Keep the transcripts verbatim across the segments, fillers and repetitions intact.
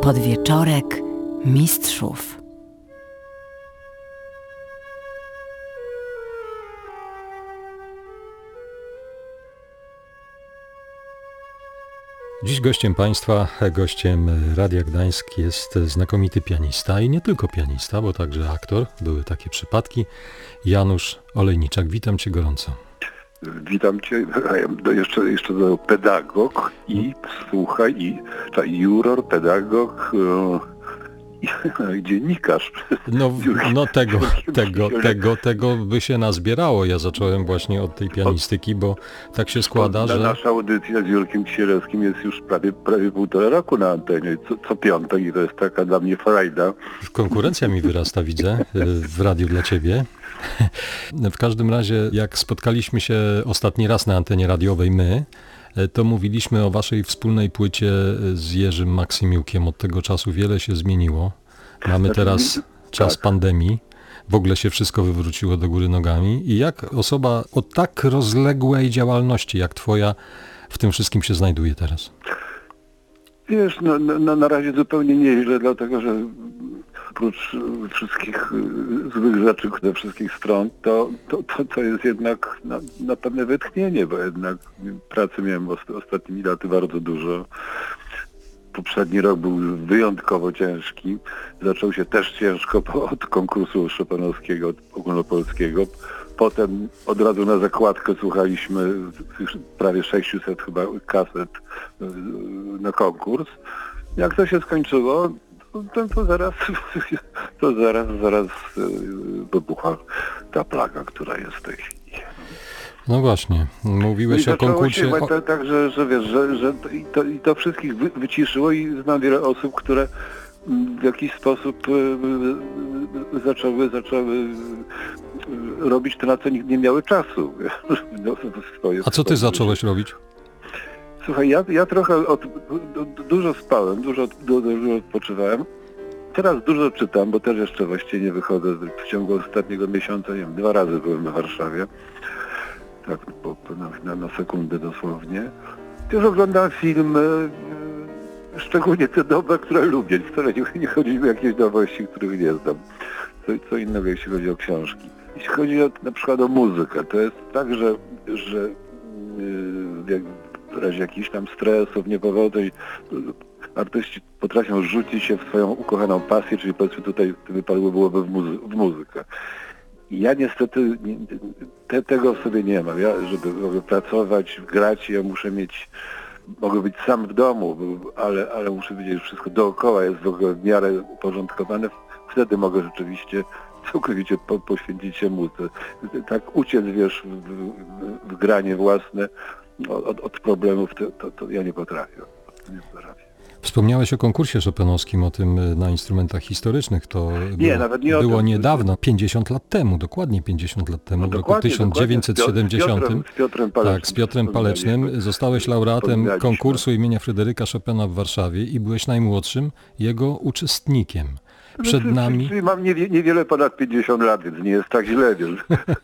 Podwieczorek mistrzów. Dziś gościem Państwa, gościem Radia Gdańsk jest znakomity pianista i nie tylko pianista, bo także aktor, były takie przypadki, Janusz Olejniczak. Witam Cię gorąco. Witam Cię, jeszcze, jeszcze do pedagog i słuchaj, i, i juror, pedagog i, i dziennikarz. No, no tego, tego, tego, tego by się nazbierało. Ja zacząłem właśnie od tej pianistyki, bo tak się składa, że... Nasza audycja z Jurkiem Kisielewskim jest już prawie, prawie półtora roku na antenie, co, co piątek i to jest taka dla mnie frajda. Konkurencja mi wyrasta, widzę, w radiu dla Ciebie. W każdym razie, jak spotkaliśmy się ostatni raz na antenie radiowej my, to mówiliśmy o waszej wspólnej płycie z Jerzym Maksimiukiem. Od tego czasu wiele się zmieniło. Mamy teraz czas pandemii. W ogóle się wszystko wywróciło do góry nogami. I jak osoba o tak rozległej działalności jak twoja w tym wszystkim się znajduje teraz? Wiesz, no, no, na razie zupełnie nieźle, dlatego że oprócz wszystkich złych rzeczy ze wszystkich stron, to, to, to, to jest jednak na, na pewne wytchnienie, bo jednak pracy miałem ostatnimi laty bardzo dużo. Poprzedni rok był wyjątkowo ciężki. Zaczął się też ciężko od konkursu chopinowskiego, ogólnopolskiego. Potem od razu na zakładkę słuchaliśmy prawie sześćset chyba kaset na konkurs. Jak to się skończyło, to, to zaraz, to zaraz, zaraz wybuchła ta plaga, która jest w tej chwili. No właśnie, mówiłeś no o konkursie... Się, tak, tak, że, że wiesz, że, że i, to, i to wszystkich wy, wyciszyło i znam wiele osób, które w jakiś sposób zaczęły, zaczęły robić to, na co nie miały czasu. No, swoje, A co ty zacząłeś robić? Słuchaj, ja, ja trochę od, du, dużo spałem, dużo, du, dużo odpoczywałem. Teraz dużo czytam, bo też jeszcze właściwie nie wychodzę. W ciągu ostatniego miesiąca, nie wiem, dwa razy byłem w Warszawie. Tak, po, po, na, na sekundę dosłownie. Też oglądam filmy, szczególnie te dobre, które lubię. Wcale nie, nie chodzi o jakieś nowości, których nie znam. Co, co innego, jeśli chodzi o książki. Jeśli chodzi o, na przykład o muzykę, to jest tak, że, że yy, jak w razie jakichś tam stresów, niepowodzeń, artyści potrafią rzucić się w swoją ukochaną pasję, czyli powiedzmy tutaj wypadło byłoby w, muzy- w muzykę. I ja niestety te, tego w sobie nie mam. Ja, żeby, żeby pracować, grać, ja muszę mieć, mogę być sam w domu, ale, ale muszę wiedzieć, że wszystko dookoła jest w ogóle w miarę uporządkowane. Wtedy mogę rzeczywiście całkowicie po, poświęcić się muzyce. Tak uciec, wiesz, w, w, w granie własne od, od problemów, to, to, to ja nie potrafię. Nie potrafię. Wspomniałeś o konkursie chopinowskim, o tym na instrumentach historycznych. To nie, było, nawet nie było o tym. niedawno, pięćdziesiąt lat temu, dokładnie pięćdziesiąt lat temu, no w roku tysiąc dziewięćset siedemdziesiątym. Z Piotrem Palecznym. Tak, z Piotrem Palecznym zostałeś laureatem konkursu imienia Fryderyka Chopina w Warszawie i byłeś najmłodszym jego uczestnikiem. Przed czyli, nami... Czyli mam niewie, niewiele ponad pięćdziesiąt lat, więc nie jest tak źle, więc...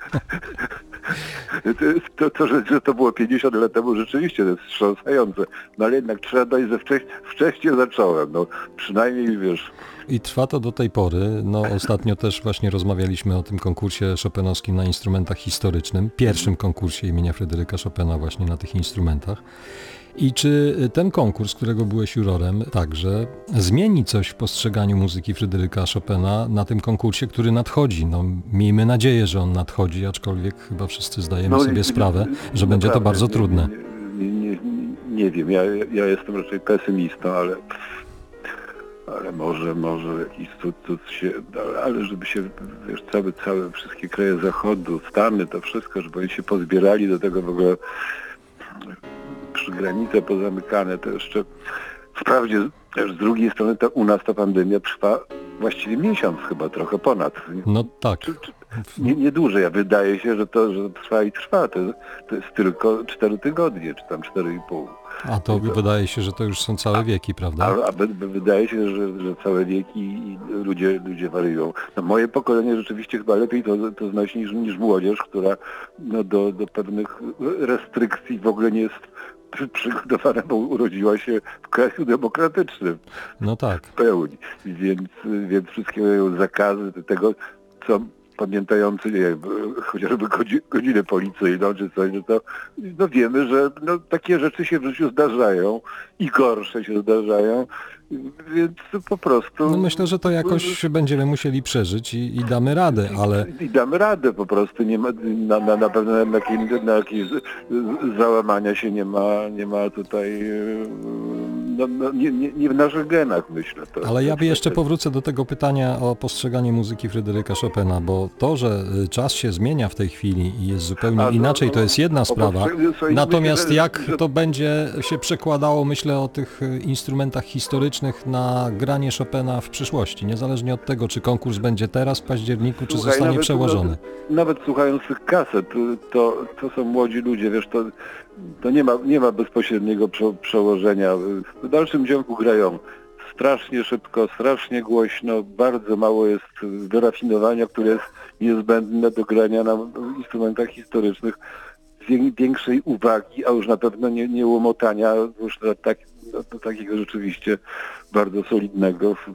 To, to że, że to było pięćdziesiąt lat temu, rzeczywiście to jest wstrząsające, no ale jednak trzeba dać, że wcześniej, wcześniej zacząłem, no przynajmniej wiesz. I trwa to do tej pory, no ostatnio też właśnie rozmawialiśmy o tym konkursie chopinowskim na instrumentach historycznym, pierwszym konkursie imienia Fryderyka Chopina właśnie na tych instrumentach. I czy ten konkurs, którego byłeś jurorem, także zmieni coś w postrzeganiu muzyki Fryderyka Chopina na tym konkursie, który nadchodzi? No, miejmy nadzieję, że on nadchodzi, aczkolwiek chyba wszyscy zdajemy no, sobie nie, sprawę, że nie, będzie to naprawdę, bardzo trudne. Nie, nie, nie, nie wiem, ja, ja jestem raczej pesymistą, ale, ale może, może jakiś cud, cud się, ale, ale żeby się, wiesz, całe, całe wszystkie kraje zachodu, Stany, to wszystko, żeby oni się pozbierali do tego w ogóle, przy granice pozamykane, to jeszcze wprawdzie też z drugiej strony ta, u nas ta pandemia trwa właściwie miesiąc chyba, trochę ponad. No tak. Czy, czy, nie, nie dłużej, a wydaje się, że to, że trwa i trwa. To, to jest tylko cztery tygodnie, czy tam cztery i pół. A to, to wydaje się, że to już są całe wieki, prawda? A, a by, by wydaje się, że, że całe wieki i ludzie, ludzie wariują. No, moje pokolenie rzeczywiście chyba lepiej to, to znosi niż, niż młodzież, która no, do, do pewnych restrykcji w ogóle nie jest przygotowana, bo urodziła się w kraju demokratycznym. No tak. W pełni. Więc, więc wszystkie zakazy tego, co pamiętający, nie wiem, chociażby godzinę policyjną czy coś, no to no wiemy, że no, takie rzeczy się w życiu zdarzają i gorsze się zdarzają, więc po prostu... No myślę, że to jakoś będziemy musieli przeżyć i, i damy radę, ale... I, i damy radę po prostu, nie ma, na, na, na pewno na jakieś, na jakieś załamania się nie ma, nie ma tutaj, no, no, nie, nie, nie w naszych genach, myślę. To, ale ja to, jeszcze to, powrócę do tego pytania o postrzeganie muzyki Fryderyka Chopina, bo to, że czas się zmienia w tej chwili i jest zupełnie A, no, inaczej, no, to jest jedna sprawa. Słuchaj, Natomiast myślę, jak że... to będzie się przekładało, myślę o tych instrumentach historycznych na granie Chopina w przyszłości, niezależnie od tego, czy konkurs będzie teraz w październiku, czy Słuchaj, zostanie nawet, przełożony. Nawet, nawet słuchając tych kaset, to, to są młodzi ludzie, wiesz, to, to nie ma, nie ma bezpośredniego prze, przełożenia. W dalszym ciągu grają strasznie szybko, strasznie głośno, bardzo mało jest wyrafinowania, które jest niezbędne do grania na instrumentach historycznych, większej uwagi, a już na pewno nie, nie łomotania już na tak, do takiego rzeczywiście bardzo solidnego w,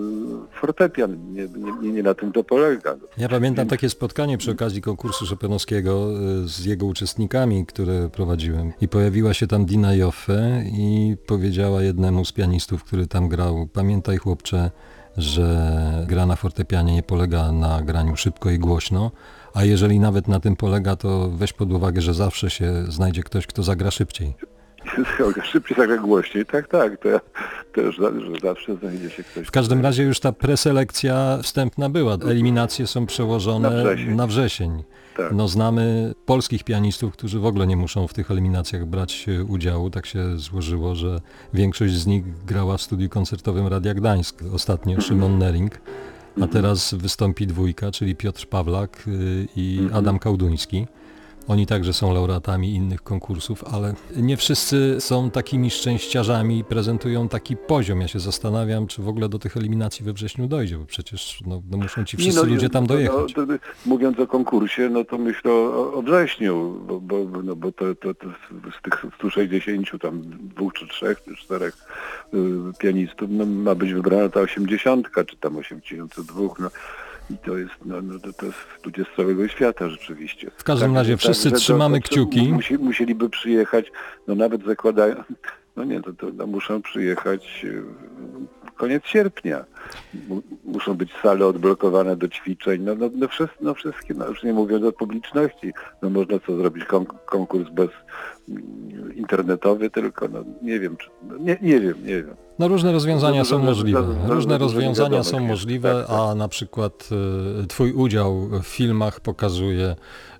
w fortepian. Nie, nie, nie na tym to polega. Ja pamiętam takie spotkanie przy okazji konkursu chopinowskiego z jego uczestnikami, które prowadziłem. I pojawiła się tam Dina Joffe i powiedziała jednemu z pianistów, który tam grał: pamiętaj, chłopcze, że gra na fortepianie nie polega na graniu szybko i głośno, a jeżeli nawet na tym polega, to weź pod uwagę, że zawsze się znajdzie ktoś, kto zagra szybciej. Szybciej zagra głośniej, tak, tak, to, to już że zawsze znajdzie się ktoś. W każdym razie już ta preselekcja wstępna była. Eliminacje są przełożone na wrzesień. Na wrzesień. Tak. No znamy polskich pianistów, którzy w ogóle nie muszą w tych eliminacjach brać udziału. Tak się złożyło, że większość z nich grała w studiu koncertowym Radia Gdańsk. Ostatnio Szymon Nering, a teraz wystąpi dwójka, czyli Piotr Pawlak i Adam Kałduński. Oni także są laureatami innych konkursów, ale nie wszyscy są takimi szczęściarzami i prezentują taki poziom. Ja się zastanawiam, czy w ogóle do tych eliminacji we wrześniu dojdzie, bo przecież no, no muszą ci wszyscy no, ludzie tam dojechać. No, to, mówiąc o konkursie, no to myślę o, o wrześniu, bo, bo, no, bo to, to, to z tych stu sześćdziesięciu, tam dwóch czy trzech, czy czterech y, pianistów, no, ma być wybrana ta osiemdziesiątka, czy tam osiemdziesiąt dwa. No. I to jest, no, no to, to jest ludzie z całego świata rzeczywiście. W każdym tak, razie tak, wszyscy to, trzymamy to, to, kciuki. Musi, musieliby przyjechać, no nawet zakładają, no nie, to, to no, muszą przyjechać koniec sierpnia. Muszą być sale odblokowane do ćwiczeń, no, no, no, wszystko, no wszystkie, no już nie mówiąc o publiczności, no można co zrobić, kon, konkurs bez internetowy tylko, no nie wiem, czy, no, nie, nie wiem, nie wiem. No różne rozwiązania są możliwe. Różne rozwiązania są wiadomo, możliwe, tak, tak. a na przykład y, twój udział w filmach pokazuje,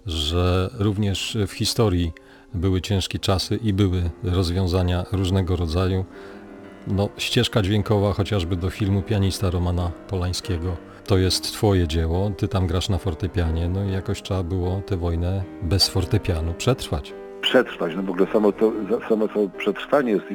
że również w historii były ciężkie czasy i były rozwiązania różnego rodzaju. No, ścieżka dźwiękowa chociażby do filmu Pianista Romana Polańskiego. To jest twoje dzieło, ty tam grasz na fortepianie, no i jakoś trzeba było tę wojnę bez fortepianu przetrwać. Przetrwać, no w ogóle samo to, samo to przetrwanie jest,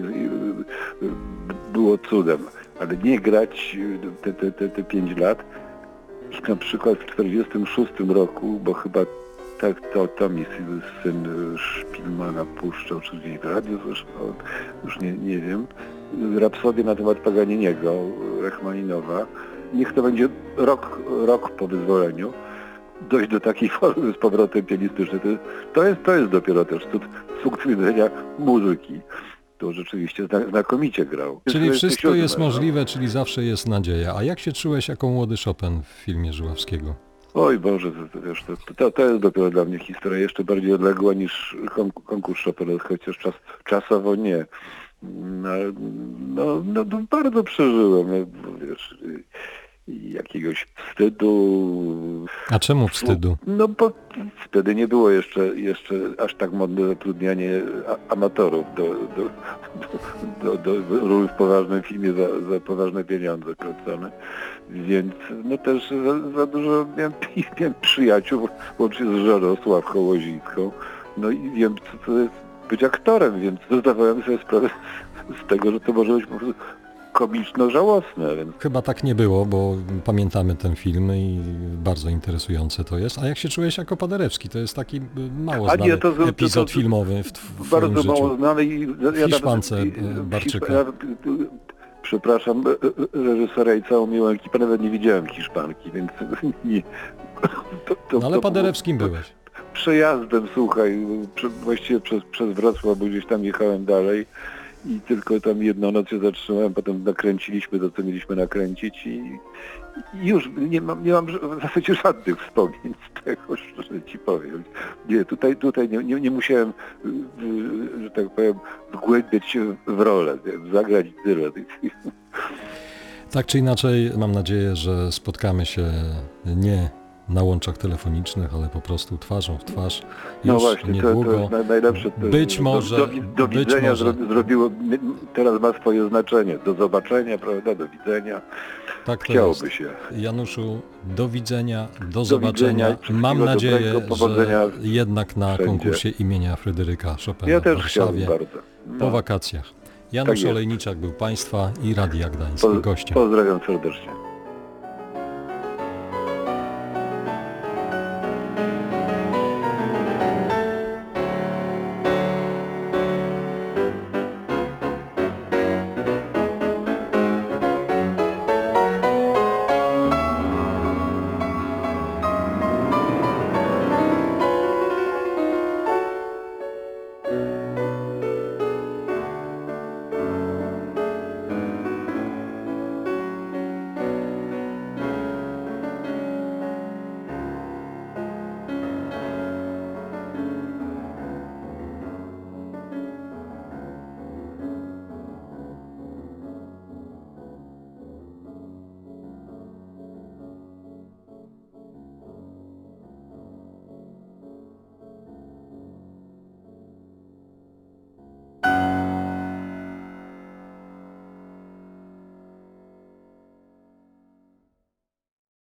było cudem, ale nie grać te, te, te, te pięć lat. I na przykład w czterdziestym szóstym roku, bo chyba tak to, to mi syn Szpilmana puszczał, czy gdzieś w radiu zresztą, już nie, nie wiem, rapsodię na temat Paganiniego, Rachmaninowa. Niech to będzie rok, rok po wyzwoleniu. Dojść do takiej formy z powrotem pianistycznej, to, to, jest, to jest dopiero też cud z punktu widzenia muzyki. To rzeczywiście znakomicie grał. Czyli wszystko jest możliwe, czyli zawsze jest nadzieja. A jak się czułeś jako młody Chopin w filmie Żuławskiego? Oj Boże, to, to, wiesz, to, to, to jest dopiero dla mnie historia jeszcze bardziej odległa niż konkurs Chopina, chociaż czas, czasowo nie. No, no, no, no bardzo przeżyłem, wiesz, jakiegoś wstydu. A czemu wstydu? No bo wtedy nie było jeszcze, jeszcze aż tak modne zatrudnianie amatorów do, do, do, do, do ról w poważnym filmie za, za poważne pieniądze kręcone. Więc no też za, za dużo miałem, miałem przyjaciół, łącznie z żoną Sławką Łozińską. No i wiem, co to jest być aktorem, więc zdawałem sobie sprawę z tego, że to może być po prostu komiczno-żałosne, więc Chyba tak nie było, bo pamiętamy ten film i bardzo interesujące to jest. A jak się czułeś jako Paderewski? To jest taki y, mało A nie, znany to- to- to- epizod to- filmowy w, w bardzo twoim życiu. mało znane i ja Hiszpance, nawet, e, Barczyka. Ja, przepraszam, e, e, reżysera i całą miłą ekipę, nawet nie widziałem Hiszpanki, więc nie. To, to, No ale to Paderewskim było byłeś. Przejazdem, słuchaj, prze, właściwie przez, przez Wrocław, bo gdzieś tam jechałem dalej i tylko tam jedną noc się zatrzymałem, potem nakręciliśmy to, co mieliśmy nakręcić i, i już nie mam, nie mam w zasadzie żadnych wspomnień z tego, szczerze ci powiem. Nie, tutaj, tutaj nie, nie, nie musiałem, y, że tak powiem, wgłębiać się w rolę, nie, zagrać tyle. Tak czy inaczej, mam nadzieję, że spotkamy się nie na łączach telefonicznych, ale po prostu twarzą w twarz już No właśnie, niedługo. to, to jest najlepsze. To, Być może, Do, do, do być widzenia może. zro, zrobiło, teraz ma swoje znaczenie. Do zobaczenia, prawda, do widzenia. Tak to Chciałoby jest. się. Januszu, do widzenia, do, Do zobaczenia. widzenia, wszystkiego Mam nadzieję, dobrego, powodzenia że jednak na wszędzie. konkursie imienia Fryderyka Chopina Ja w też chciałbym Warszawie bardzo. po No. wakacjach. Janusz Tak jest. Olejniczak był Państwa i Radia Gdańsk Po, gościem. pozdrawiam serdecznie.